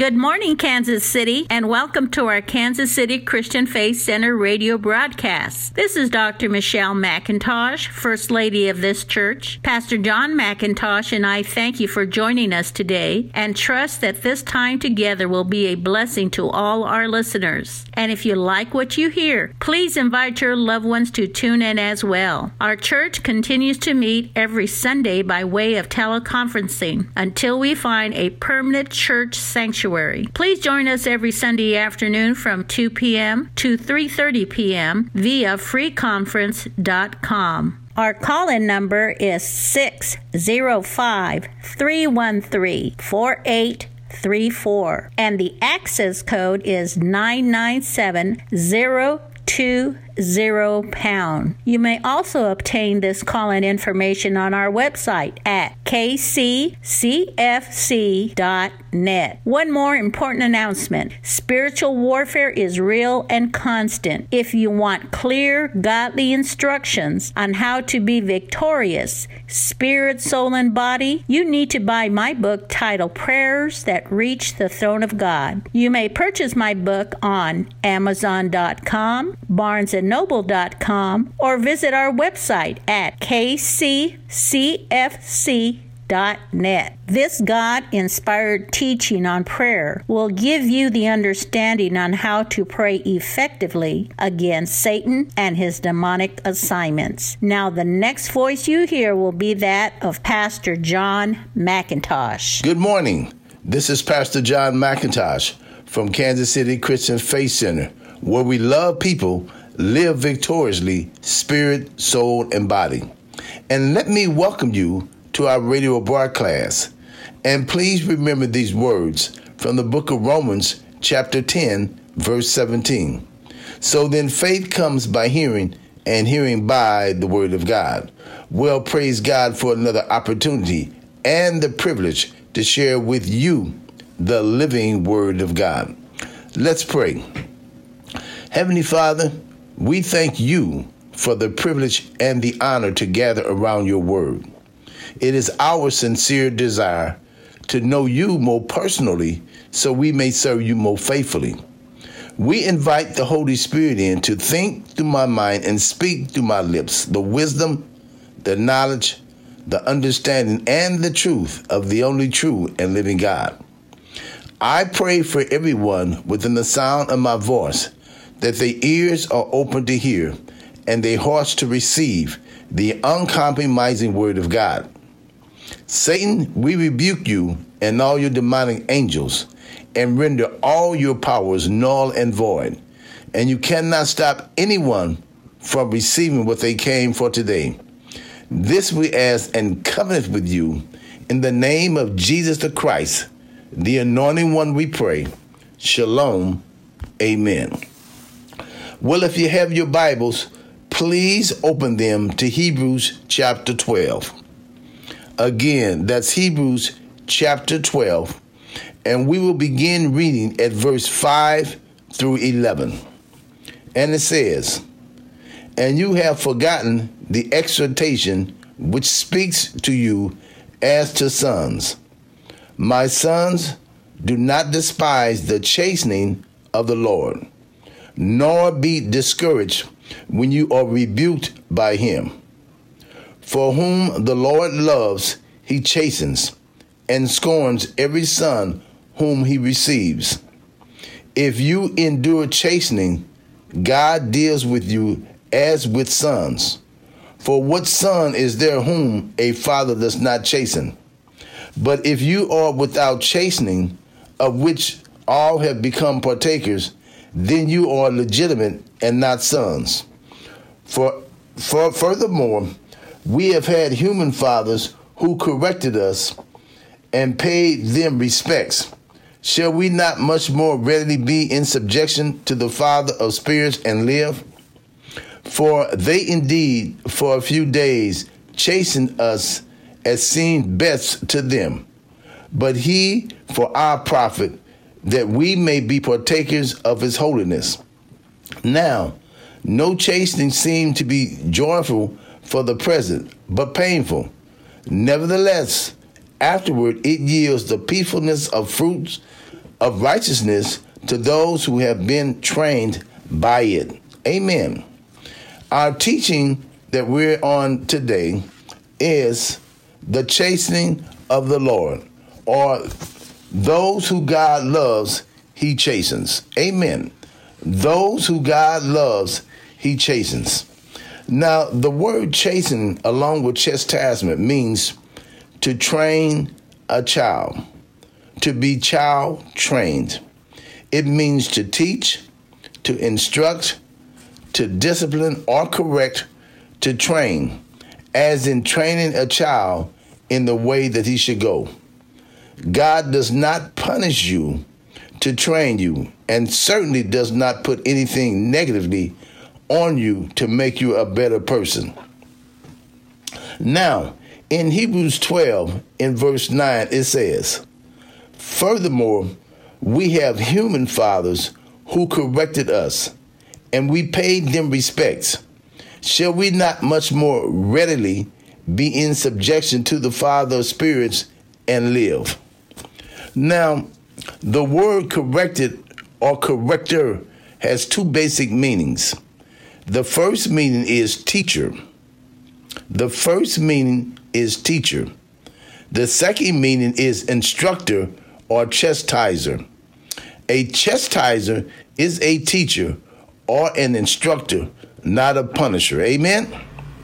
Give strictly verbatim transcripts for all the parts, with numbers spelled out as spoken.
Good morning, Kansas City, and welcome to our Kansas City Christian Faith Center radio broadcast. This is Doctor Michelle McIntosh, First Lady of this church. Pastor John McIntosh and I thank you for joining us today and trust that this time together will be a blessing to all our listeners. And if you like what you hear, please invite your loved ones to tune in as well. Our church continues to meet every Sunday by way of teleconferencing until we find a permanent church sanctuary. Please join us every Sunday afternoon from two p.m. to three thirty p.m. via free conference dot com. Our call-in number is six oh five, three one three, four eight three four, and the access code is nine nine seven zero two zero pound. You may also obtain this call-in information on our website at k c c f c dot net. One more important announcement. Spiritual warfare is real and constant. If you want clear, godly instructions on how to be victorious, spirit, soul, and body, you need to buy my book titled Prayers That Reach the Throne of God. You may purchase my book on amazon dot com, barnes and noble dot com, or visit our website at k c c f c dot net. This God-inspired teaching on prayer will give you the understanding on how to pray effectively against Satan and his demonic assignments. Now, the next voice you hear will be that of Pastor John McIntosh. Good morning. This is Pastor John McIntosh from Kansas City Christian Faith Center, where we love people, live victoriously, spirit, soul, and body. And let me welcome you to our radio broadcast. And please remember these words from the book of Romans, chapter ten, verse seventeen. So then faith comes by hearing, and hearing by the word of God. Well, praise God for another opportunity and the privilege to share with you the living word of God. Let's pray. Heavenly Father, we thank you for the privilege and the honor to gather around your word. It is our sincere desire to know you more personally so we may serve you more faithfully. We invite the Holy Spirit in to think through my mind and speak through my lips the wisdom, the knowledge, the understanding, and the truth of the only true and living God. I pray for everyone within the sound of my voice that their ears are open to hear and their hearts to receive the uncompromising word of God. Satan, we rebuke you and all your demonic angels and render all your powers null and void. And you cannot stop anyone from receiving what they came for today. This we ask and covenant with you in the name of Jesus the Christ, the anointing one we pray. Shalom. Amen. Well, if you have your Bibles, please open them to Hebrews chapter twelve. Again, that's Hebrews chapter twelve, and we will begin reading at verse five through eleven. And it says, "And you have forgotten the exhortation which speaks to you as to sons. My sons, do not despise the chastening of the Lord, nor be discouraged when you are rebuked by him. For whom the Lord loves, he chastens, and scorns every son whom he receives. If you endure chastening, God deals with you as with sons. For what son is there whom a father does not chasten? But if you are without chastening, of which all have become partakers, then you are legitimate and not sons. For, for furthermore, we have had human fathers who corrected us and paid them respects. Shall we not much more readily be in subjection to the Father of spirits and live? For they indeed for a few days chastened us as seemed best to them, but he for our profit, that we may be partakers of his holiness. Now, no chastening seemed to be joyful for the present, but painful. Nevertheless, afterward it yields the peacefulness of fruits of righteousness to those who have been trained by it. Amen. Our teaching that we're on today is the chastening of the Lord, or those who God loves, he chastens. Amen. Those who God loves, he chastens. Now, the word chasten, along with chastisement, means to train a child, to be child trained. It means to teach, to instruct, to discipline or correct, to train, as in training a child in the way that he should go. God does not punish you to train you, and certainly does not put anything negatively on you to make you a better person. Now, in Hebrews twelve, in verse nine, it says, "Furthermore, we have human fathers who corrected us, and we paid them respects. Shall we not much more readily be in subjection to the Father of spirits and live?" Now, the word corrected or corrector has two basic meanings. The first meaning is teacher. The first meaning is teacher. The second meaning is instructor or chastiser. A chastiser is a teacher or an instructor, not a punisher. Amen?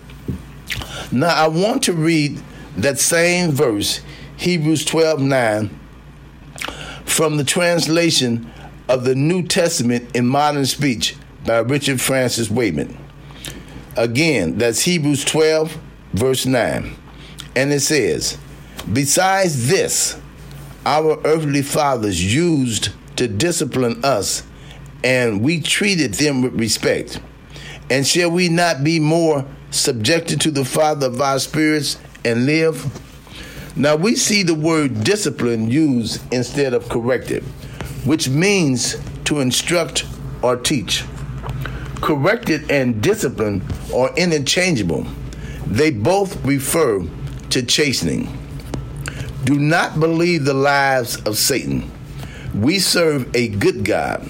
Now, I want to read that same verse, Hebrews twelve nine, from the translation of the New Testament in Modern Speech by Richard Francis Wayman. Again, that's Hebrews twelve, verse nine. And it says, "Besides this, our earthly fathers used to discipline us, and we treated them with respect. And shall we not be more subjected to the Father of our spirits and live?" Now, we see the word discipline used instead of corrected, which means to instruct or teach. Corrected and discipline are interchangeable. They both refer to chastening. Do not believe the lies of Satan. We serve a good God.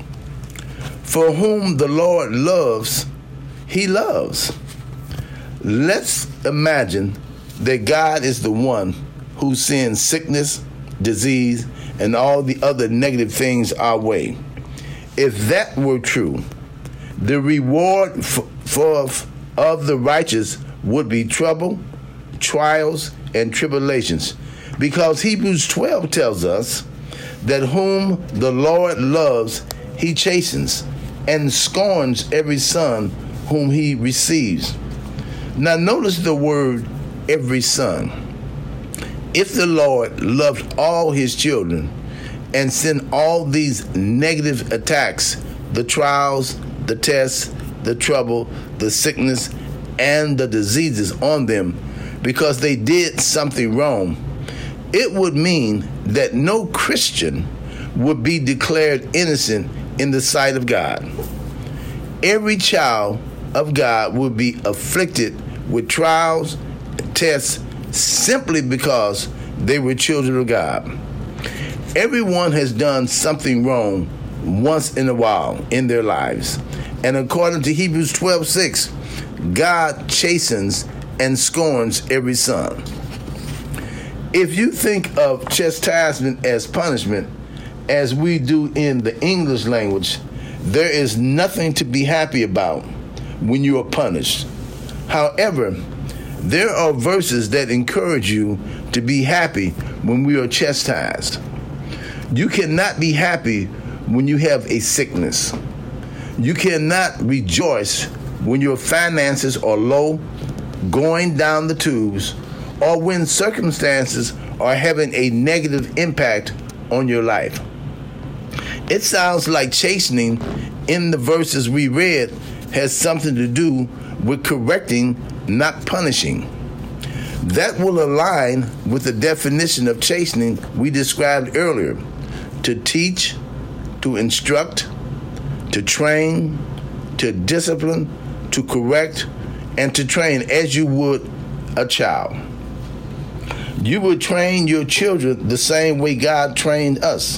For whom the Lord loves, he loves. Let's imagine that God is the one who sends sickness, disease, and all the other negative things our way. If that were true, the reward for, for of the righteous would be trouble, trials, and tribulations, because Hebrews twelve tells us that whom the Lord loves, he chastens, and scorns every son whom he receives. Now notice the word every son. If the Lord loved all his children and sent all these negative attacks, the trials, the tests, the trouble, the sickness, and the diseases on them because they did something wrong, it would mean that no Christian would be declared innocent in the sight of God. Every child of God would be afflicted with trials, tests, simply because they were children of God. Everyone has done something wrong once in a while in their lives. And according to Hebrews twelve six, God chastens and scorns every son. If you think of chastisement as punishment, as we do in the English language, there is nothing to be happy about when you are punished. However, there are verses that encourage you to be happy when we are chastised. You cannot be happy when you have a sickness. You cannot rejoice when your finances are low, going down the tubes, or when circumstances are having a negative impact on your life. It sounds like chastening in the verses we read has something to do with correcting, not punishing. That will align with the definition of chastening we described earlier: to teach, to instruct, to train, to discipline, to correct, and to train as you would a child. You would train your children the same way God trained us.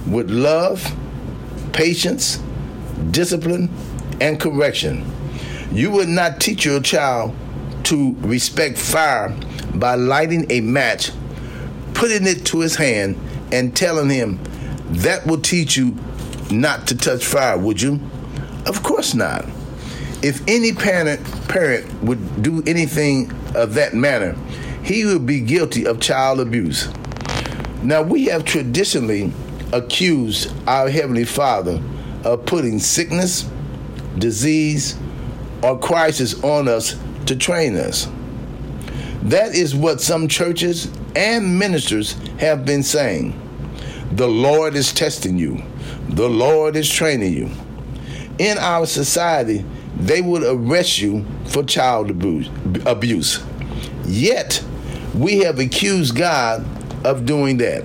with love, patience, discipline, and correction. You would not teach your child to respect fire by lighting a match, putting it to his hand, and telling him that will teach you not to touch fire, would you? Of course not. If any parent parent would do anything of that manner, he would be guilty of child abuse. Now, we have traditionally accused our Heavenly Father of putting sickness, disease, or crisis on us to train us. That is what some churches and ministers have been saying. The Lord is testing you. The Lord is training you. In our society, they would arrest you for child abuse. Yet, we have accused God of doing that.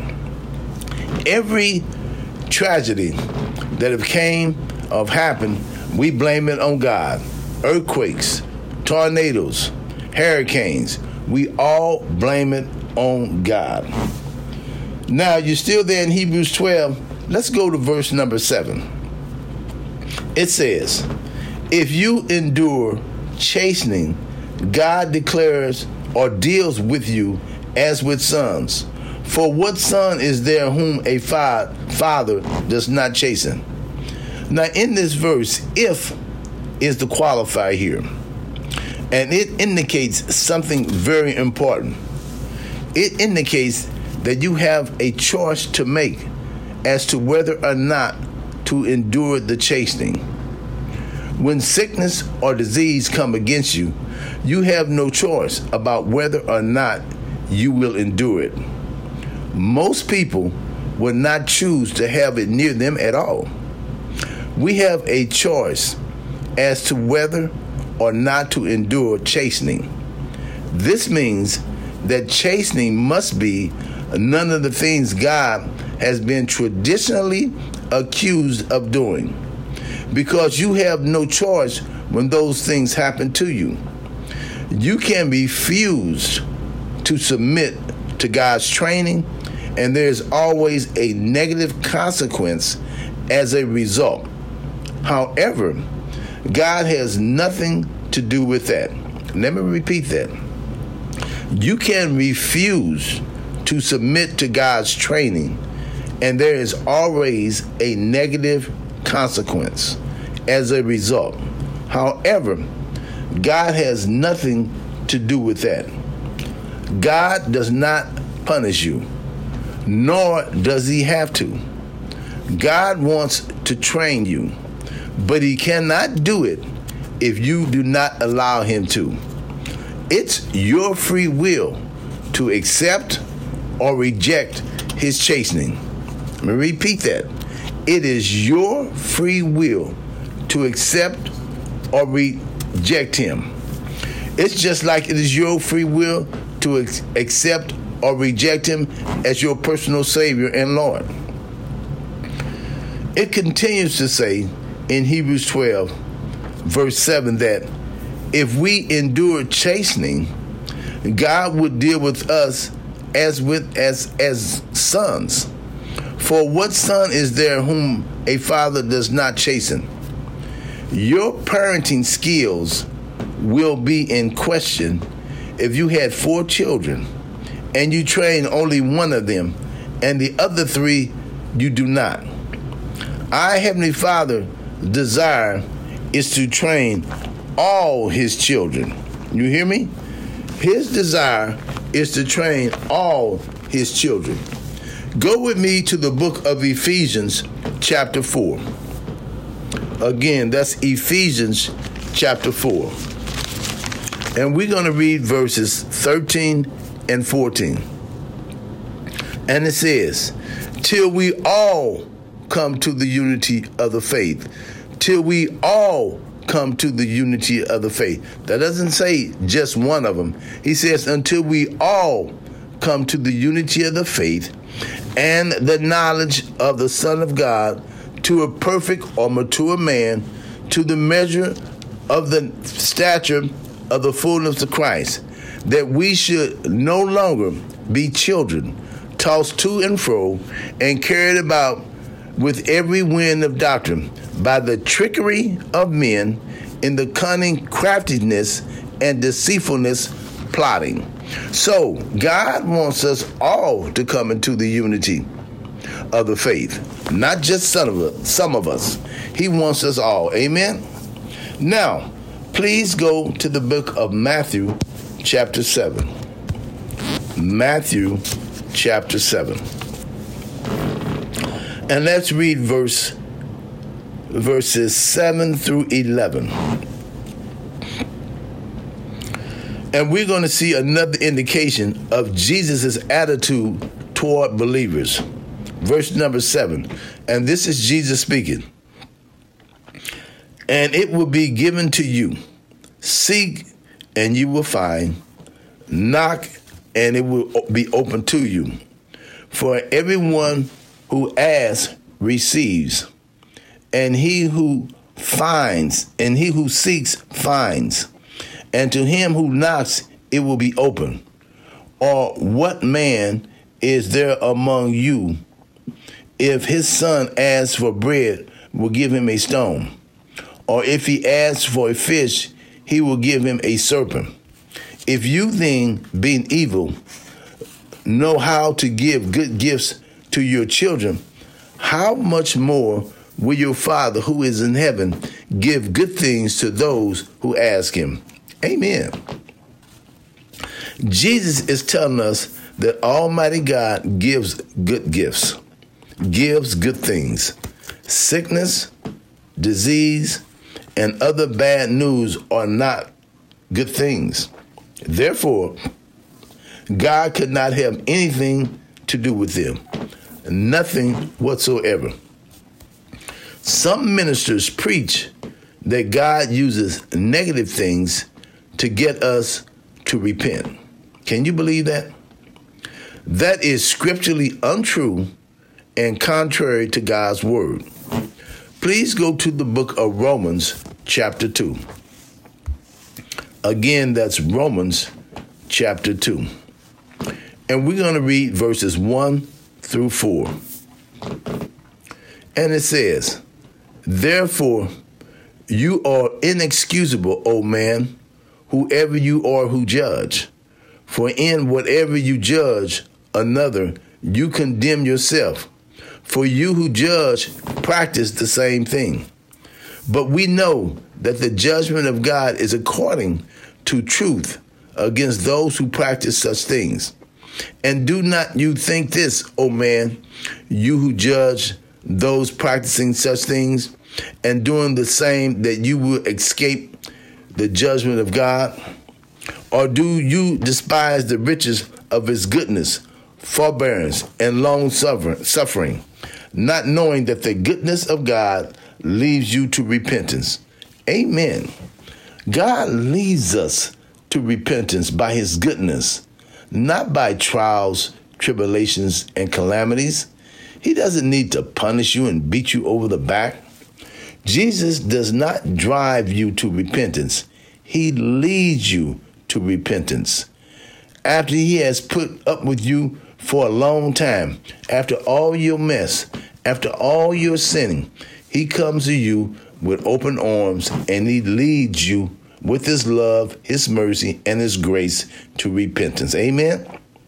Every tragedy that have came, of happened, we blame it on God. Earthquakes, tornadoes, hurricanes, we all blame it on God. Now, you're still there in Hebrews twelve. Let's go to verse number seven. It says, if you endure chastening, God declares or deals with you as with sons. For what son is there whom a fa- father does not chasten? Now, in this verse, if is the qualifier here. And it indicates something very important. It indicates that you have a choice to make as to whether or not to endure the chastening. When sickness or disease come against you, you have no choice about whether or not you will endure it. Most people will not choose to have it near them at all. We have a choice as to whether or not to endure chastening. This means that chastening must be none of the things God has been traditionally accused of doing, because you have no choice when those things happen to you. You can refuse to submit to God's training, and there's always a negative consequence as a result. However, God has nothing to do with that. Let me repeat that. You can refuse to submit to God's training, and there is always a negative consequence as a result. However, God has nothing to do with that. God does not punish you, nor does he have to. God wants to train you, but he cannot do it if you do not allow him to. It's your free will to accept or reject his chastening. Let me repeat that. It is your free will to accept or reject him. It's just like it is your free will to ex- accept or reject him as your personal Savior and Lord. It continues to say in Hebrews twelve, verse seven, that if we endure chastening, God would deal with us as with as as sons. For what son is there whom a father does not chasten? Your parenting skills will be in question if you had four children and you train only one of them and the other three you do not. Our Heavenly Father desire is to train all his children. You hear me? His desire is to train all his children. Go with me to the book of Ephesians chapter four. Again, that's Ephesians chapter four. And we're going to read verses thirteen and fourteen. And it says, till we all come to the unity of the faith. Till we all come to the unity of the faith. That doesn't say just one of them. He says, until we all come to the unity of the faith and the knowledge of the Son of God, to a perfect or mature man, to the measure of the stature of the fullness of Christ, that we should no longer be children, tossed to and fro and carried about with every wind of doctrine, by the trickery of men, in the cunning craftiness and deceitfulness plotting. So God wants us all to come into the unity of the faith, not just some of us, some of us. He wants us all. Amen. Now, please go to the book of Matthew, chapter seven. Matthew, chapter seven. And let's read verse verses seven through eleven. And we're going to see another indication of Jesus' attitude toward believers. Verse number seven. And this is Jesus speaking. And it will be given to you. Seek, and you will find. Knock, and it will be open to you. For everyone who asks receives, and he who finds, and he who seeks finds, and to him who knocks it will be open. Or what man is there among you, if his son asks for bread, will give him a stone? Or if he asks for a fish, he will give him a serpent? If you then, being evil, know how to give good gifts to your children, how much more will your Father who is in heaven give good things to those who ask him? Amen. Jesus is telling us that Almighty God gives good gifts, gives good things. Sickness, disease, and other bad news are not good things. Therefore, God could not have anything to do with them. Nothing whatsoever. Some ministers preach that God uses negative things to get us to repent. Can you believe that? That is scripturally untrue and contrary to God's word. Please go to the book of Romans, chapter two. Again, that's Romans, chapter two. And we're going to read verses one through four. And it says, therefore, you are inexcusable, O man, whoever you are who judge. For in whatever you judge another, you condemn yourself. For you who judge practice the same thing. But we know that the judgment of God is according to truth against those who practice such things. And do not you think this, O man, you who judge those practicing such things and doing the same, that you will escape the judgment of God? Or do you despise the riches of his goodness, forbearance, and long suffering, not knowing that the goodness of God leads you to repentance? Amen. God leads us to repentance by his goodness, not by trials, tribulations, and calamities. He doesn't need to punish you and beat you over the back. Jesus does not drive you to repentance. He leads you to repentance. After he has put up with you for a long time, after all your mess, after all your sinning, he comes to you with open arms, and he leads you with his love, his mercy, and his grace to repentance. Amen.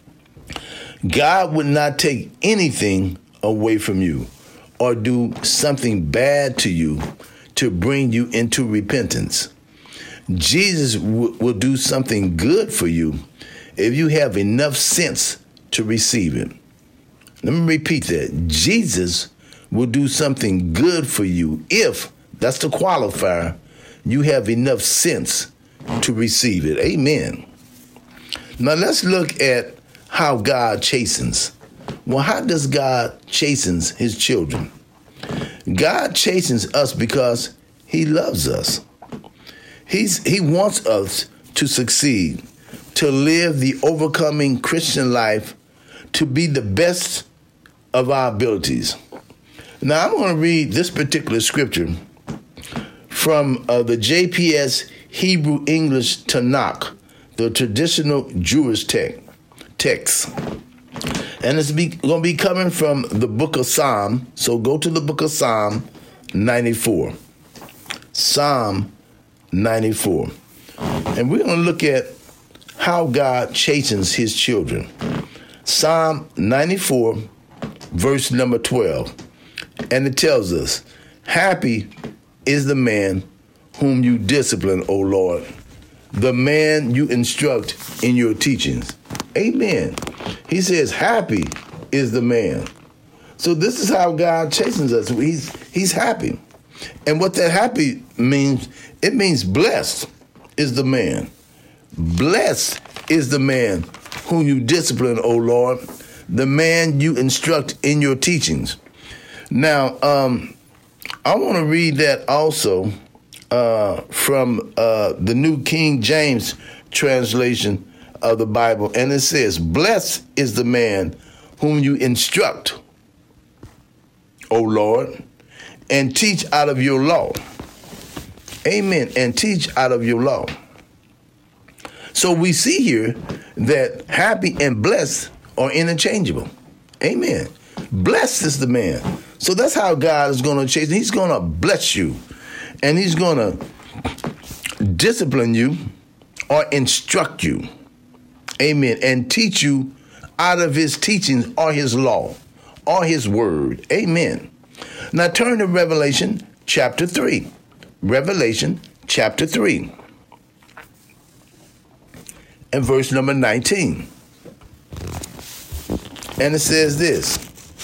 God would not take anything away from you or do something bad to you to bring you into repentance. Jesus w- will do something good for you if you have enough sense to receive it. Let me repeat that. Jesus will do something good for you if, that's the qualifier, you have enough sense to receive it. Amen. Now let's look at how God chastens. Well, how does God chastens his children? God chastens us because he loves us. He's, he wants us to succeed, to live the overcoming Christian life, to be the best of our abilities. Now, I'm going to read this particular scripture from uh, the J P S Hebrew English Tanakh, the traditional Jewish te- text. And it's be, going to be coming from the book of Psalm. So go to the book of Psalm ninety-four. Psalm ninety-four. And we're going to look at how God chastens his children. Psalm ninety-four, verse number twelve. And it tells us, happy is the man whom you discipline, O Lord, the man you instruct in your teachings. Amen. He says, happy is the man. So this is how God chastens us. He's, he's happy. And what that happy means, it means blessed is the man. Blessed is the man whom you discipline, O Lord, the man you instruct in your teachings. Now, um, I want to read that also uh, from uh, the New King James translation of the Bible. And it says, blessed is the man whom you instruct, O Lord, and teach out of your law. Amen. And teach out of your law. So we see here that happy and blessed are interchangeable. Amen. Blessed is the man. So that's how God is going to chase. He's going to bless you. And he's going to discipline you or instruct you. Amen. And teach you out of his teachings or his law or his word. Amen. Now turn to Revelation chapter three. Revelation chapter three. And verse number nineteen. And it says this,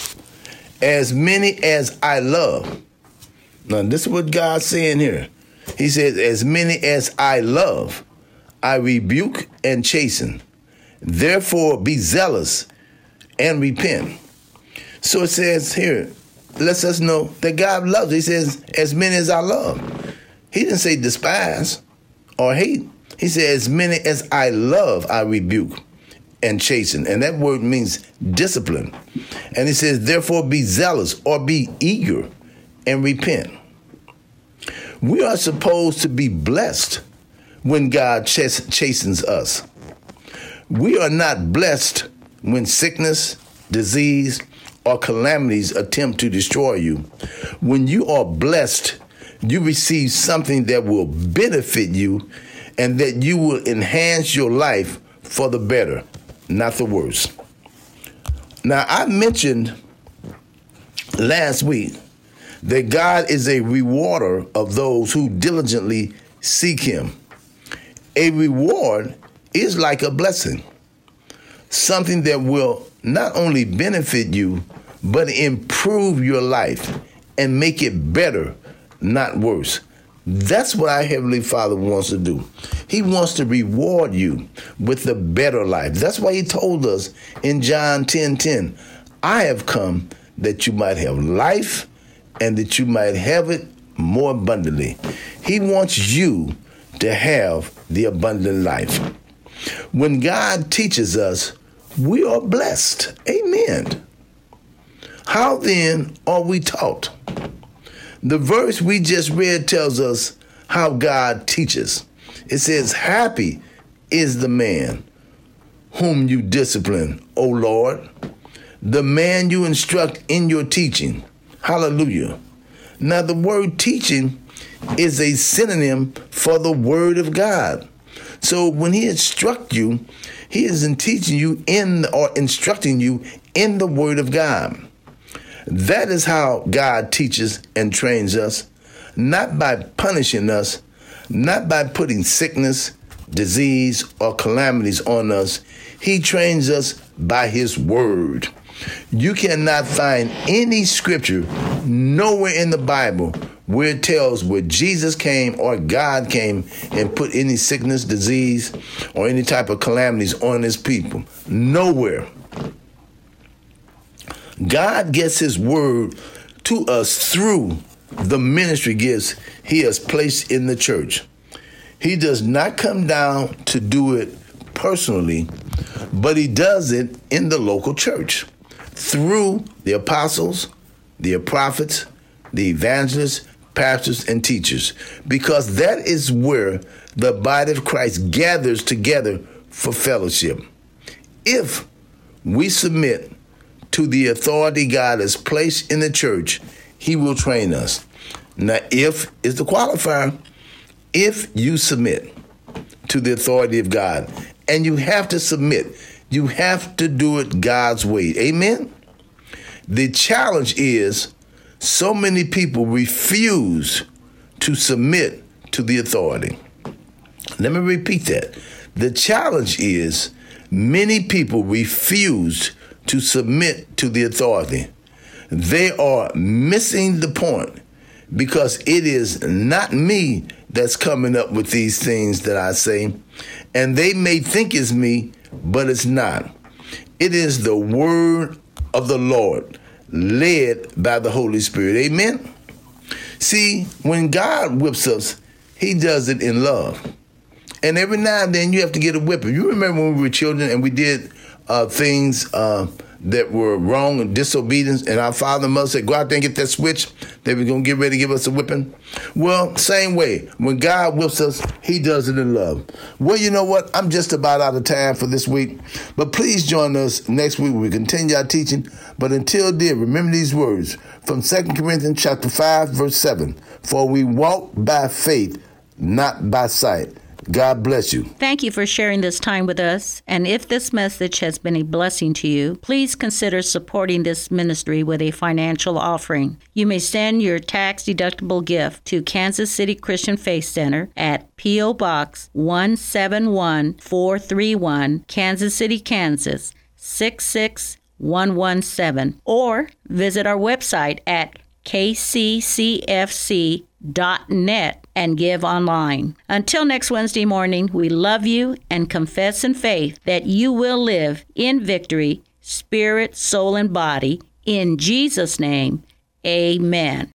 as many as I love. Now this is what God's saying here. He says, as many as I love, I rebuke and chasten. Therefore be zealous and repent. So it says here, lets us know that God loves. He says, as many as I love. He didn't say despise or hate. He said, as many as I love, I rebuke and chasten. And that word means discipline. And he says, therefore be zealous or be eager and repent. We are supposed to be blessed when God chas- chastens us. We are not blessed when sickness, disease, or calamities attempt to destroy you. When you are blessed, you receive something that will benefit you and that you will enhance your life for the better, not the worse. Now, I mentioned last week that God is a rewarder of those who diligently seek him. A reward is like a blessing, something that will not only benefit you, but improve your life and make it better, not worse. That's what our Heavenly Father wants to do. He wants to reward you with a better life. That's why he told us in John ten ten, I have come that you might have life and that you might have it more abundantly. He wants you to have the abundant life. When God teaches us, we are blessed. Amen. How then are we taught? The verse we just read tells us how God teaches. It says, happy is the man whom you discipline, O Lord, the man you instruct in your teaching. Hallelujah. Now the word teaching is a synonym for the word of God. So when he instructs you, he isn't teaching you in or instructing you in the word of God. That is how God teaches and trains us, not by punishing us, not by putting sickness, disease, or calamities on us. He trains us by his word. You cannot find any scripture nowhere in the Bible where it tells where Jesus came or God came and put any sickness, disease, or any type of calamities on his people. Nowhere. God gets his word to us through the ministry gifts he has placed in the church. He does not come down to do it personally, but he does it in the local church through the apostles, the prophets, the evangelists, pastors, and teachers, because that is where the body of Christ gathers together for fellowship. If we submit to the authority God has placed in the church, he will train us. Now, if is the qualifier, if you submit to the authority of God, and you have to submit, you have to do it God's way. Amen? The challenge is so many people refuse to submit to the authority. Let me repeat that. The challenge is many people refuse to submit to the authority. They are missing the point because it is not me that's coming up with these things that I say, and they may think it's me, but it's not. It is the word of the Lord led by the Holy Spirit. Amen? See, when God whips us, he does it in love. And every now and then you have to get a whipping. You remember when we were children and we did uh, things uh, that were wrong and disobedience, and our father and mother said, go out there and get that switch. They were going to get ready to give us a whipping. Well, same way. When God whips us, he does it in love. Well, you know what? I'm just about out of time for this week. But please join us next week when we continue our teaching. But until then, remember these words from Second Corinthians chapter five, verse seven. For we walk by faith, not by sight. God bless you. Thank you for sharing this time with us. And if this message has been a blessing to you, please consider supporting this ministry with a financial offering. You may send your tax-deductible gift to Kansas City Christian Faith Center at P O. Box one seven one four three one, Kansas City, Kansas six six one one seven, or visit our website at k c c f c dot net and give online. Until next Wednesday morning, we love you and confess in faith that you will live in victory, spirit, soul, and body. In Jesus' name, amen.